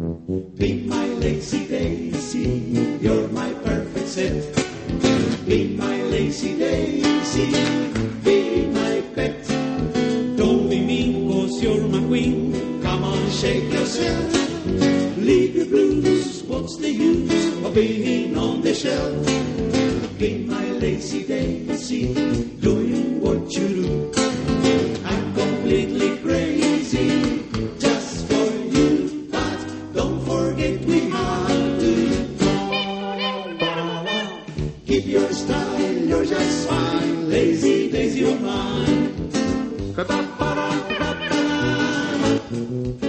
Be my lazy daisy, you're my perfect set. Be my lazy daisy, be my pet. Don't be mean, 'cause you're my queen. Come on, shake yourself. Leave your blues, what's the use of being on the shelf? Be my lazy daisy, doing what you do. I'm completely crazy, just for you. But don't forget we have to. Keep your style, you're just fine. Lazy daisy, you're mine.